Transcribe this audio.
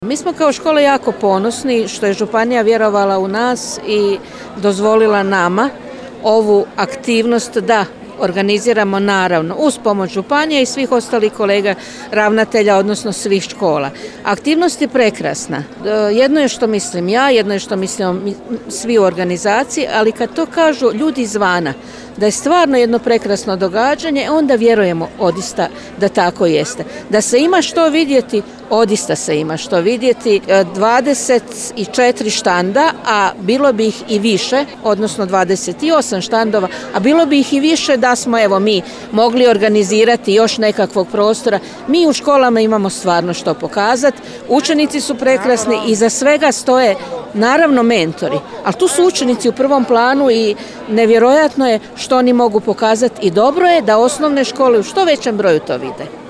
Mi smo kao škola jako ponosni što je županija vjerovala u nas i dozvolila nama ovu aktivnost da organiziramo naravno uz pomoć županije i svih ostalih kolega ravnatelja, odnosno svih škola. Aktivnost je prekrasna. Jedno je što mislim ja, jedno je što mislimo svi u organizaciji, ali kad to kažu ljudi izvana, da je stvarno jedno prekrasno događanje, onda vjerujemo odista da tako jeste. Da se ima što vidjeti, odista se ima što vidjeti. 24 štanda, a bilo bi ih i više, odnosno 28 štandova, a bilo bi ih i više da smo mi mogli organizirati još nekakvog prostora. Mi u školama imamo stvarno što pokazati. Učenici su prekrasni i za svega stoje naravno mentori, ali tu su učenici u prvom planu i nevjerojatno je što oni mogu pokazati i dobro je da osnovne škole u što većem broju to vide.